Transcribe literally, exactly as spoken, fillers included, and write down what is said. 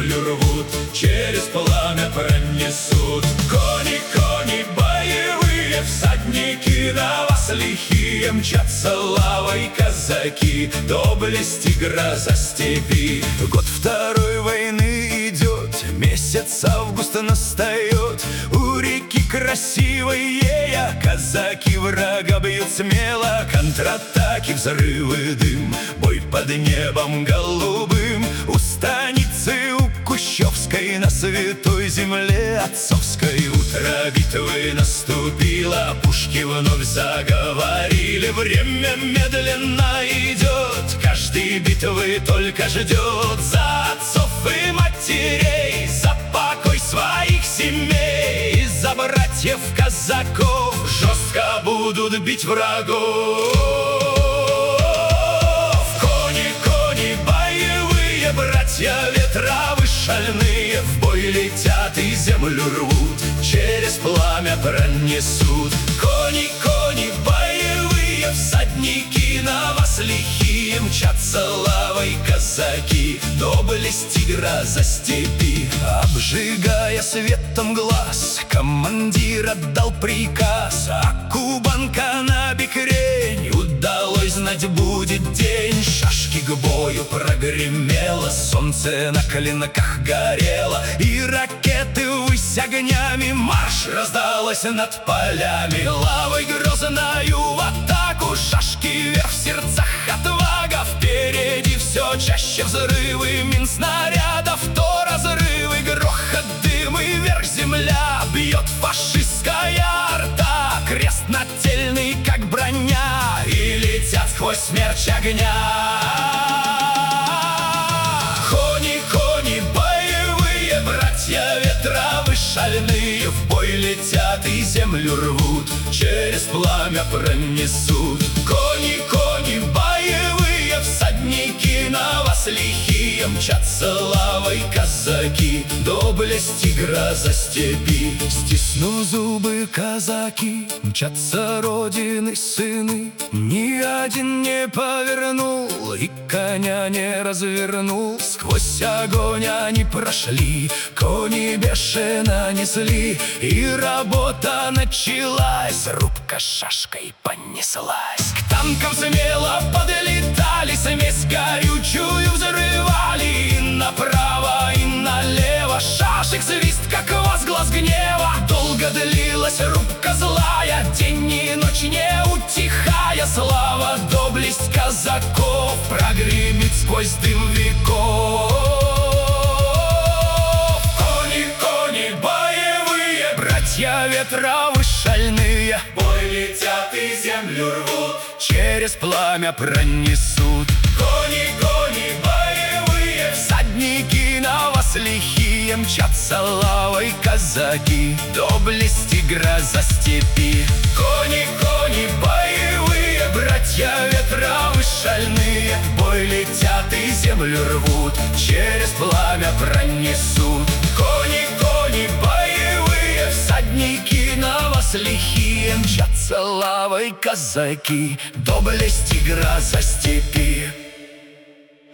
землю рвут, через пламя пронесут. Кони, кони, боевые всадники, на вас лихие мчатся лавой казаки. Доблесть и гроза степи. Год второй войны идет, месяц август настает. У реки красивой ея казаки врага бьют смело. Контратаки, взрывы, дым, бой под небом голубым. У станицы, у Кущевской, на святой земле отцовской. Утро битвы наступило, пушки вновь заговорили. Время медленно идет, каждый битвы только ждет. За отцов и матерей, за покой своих семей, за братьев казаков жестко будут бить врагов. Кони, кони, боевые братья, ветровы шальные, в бой летят и землю рвут, через пламя пронесут. Кони, кони, боевые всадники, на вас лихие мчатся лавой казаки. Доблесть и гроза степи. Обжигая светом глаз, командир отдал приказ. А Кубанка на бекрень, удалось знать будет день. Шашки к бою прогремело, солнце на клинках горело, и ракеты ввысь огнями. Марш раздалась над полями, лавой грозною в атаку. Шашки вверх, в сердцах отвага, впереди все чаще взрывы мин снарядов, то разрывы, грохот, дым и вверх земля. Бьет фашистская орда, крест нательный, как броня, и летят сквозь смерч огня. Кони, кони, боевые братья, ветровы шальные, в бой летят и землю рвут, через пламя пронесут. Кони, кони, боевые всадники, на вас лихие мчатся лавой казаки. Доблесть и гроза степи. Стиснув зубы казаки, мчатся родины сыны. Ни один не повернул и коня не развернул. Сквозь огонь они прошли, кони бешено несли, и работа началась, рубка шашкой понеслась. К танкам смело подлетали, смесь горючую взрывали. И направо, и налево шашек свист, как возглас гнева. Долго длилась рубка злая, день и ночь не утихая. Слава, доблесть казаков прогремит сквозь дым веков. Кони, кони, боевые братья, ветровы шальные, в бой летят и землю рвут, через пламя пронесут. Кони, кони, боевые всадники, на вас лихие мчатся лавой казаки. Доблесть и гроза степи. Кони, кони, боевые братья, ветровы шальные, в бой летят и землю рвут, через пламя пронесут. Кони, кони, боевые всадники, на вас лихие мчатся лавой казаки. Доблесть и гроза степи.